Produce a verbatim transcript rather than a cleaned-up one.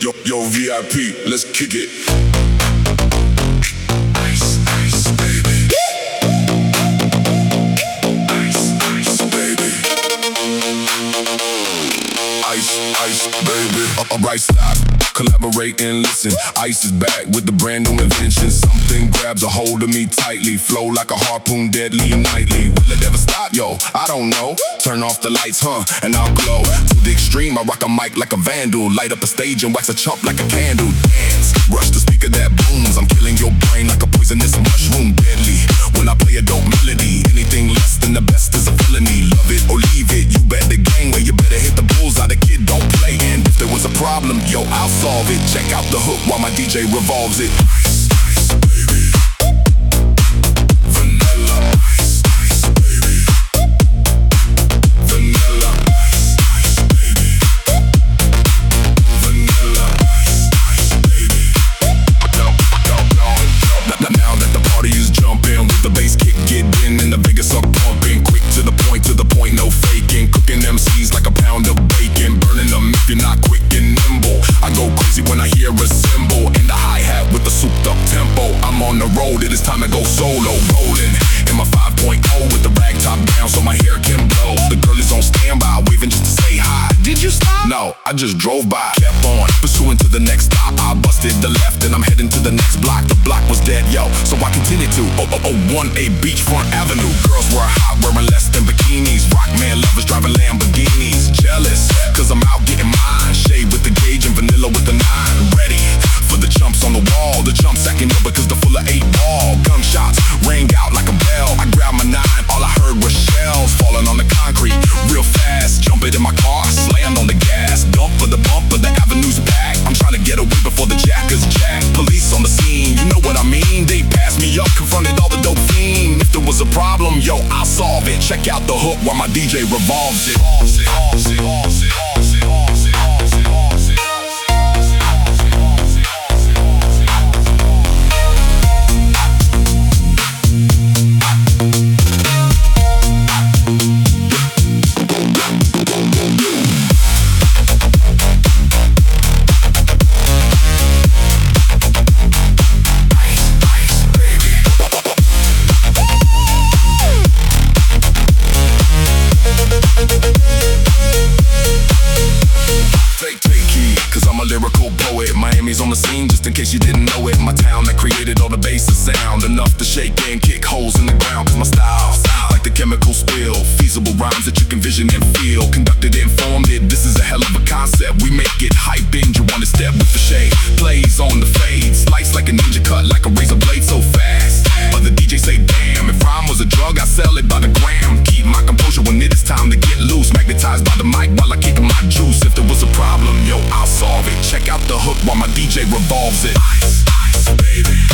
yo, yo, V I P, let's kick it. Ice, ice, baby. Ice, ice, baby. Ice, ice, baby. Alright, stop, collaborate and listen. Ice is back with the brand new invention. Something grabs a hold of me tightly, flow like a harpoon, deadly and nightly. Will it ever stop? Yo, I don't know. Turn off the lights, huh, and I'll glow. To the extreme, I rock a mic like a vandal. Light up a stage and wax a chump like a candle. Dance, rush the speaker that booms. I'm killing your brain like a poisonous mushroom. Deadly, when I play a dope melody. Anything less than the best is a felony. Love it or leave it, you bet the game where you better hit the bullseye. The kid don't play, and if there was a problem, yo, I'll solve it. Check out the hook while my D J revolves it. Ice, ice, baby. Vanilla ice, ice, baby. Vanilla ice, ice, baby. Vanilla ice, ice, baby. Now, now that the party is jumping, with the bass kick getting and the Vegas are pumping. Quick to the point, to the point, no faking. Cooking M Cs like a pound of bacon. Burning them if you're not quick and nimble. I go crazy when I hear a cymbal and the hi-hat with the souped up tempo. I'm on the road, it is time to go solo. Rolling in my five point oh with the rag top down so my hair can blow. The girl is on standby, waving just to say hi. Did you stop? No, I just drove by. Kept on, pursuing to the next stop. I busted the left and I'm heading to the next block. The block was dead, yo, so I continued to oh, oh, oh, one A Beachfront Avenue. Girls were hot, wearing less than bikinis. Rock man lovers driving Lamborghinis. Jealous, cause I'm out getting mine. Shade with the gauge and vanilla with the nine. Ready for the chumps on the wall. The chumps acting up because they're full of eight ball. Gunshots rang out like a bell. I grabbed my nine, all I heard was shells falling on the concrete real fast. Jump it in my car, slammed on the gas. Dump for the bump, but the avenue's packed. I'm trying to get away before the jackers jack. Police on the scene, you know what I mean. They passed me up, confronted all the dope fiend. If there was a problem, yo, I'll solve it. Check out the hook while my D J revolves it. Revolves it, revolves it, revolves it, revolves it, revolves it, revolves it, revolves it. Miami's on the scene, just in case you didn't know it. My town that created all the bass and sound, enough to shake and kick holes in the ground. Cause my style, like the chemical spill, feasible rhymes that you can vision and feel. Conducted and formed it, this is a hell of a concept. We make it hype, and you wanna step with the shade. Plays on the fade, slice like a ninja, cut like a razor blade so fast. But the D J say, damn, if rhyme was a drug, I sell it by the gram. Keep my composure when it is time to get loose. Magnetized by the mic while I kick my juice. If there was a problem, yo, I'll solve it. Check out the hook while my D J revolves it. Ice, ice, baby.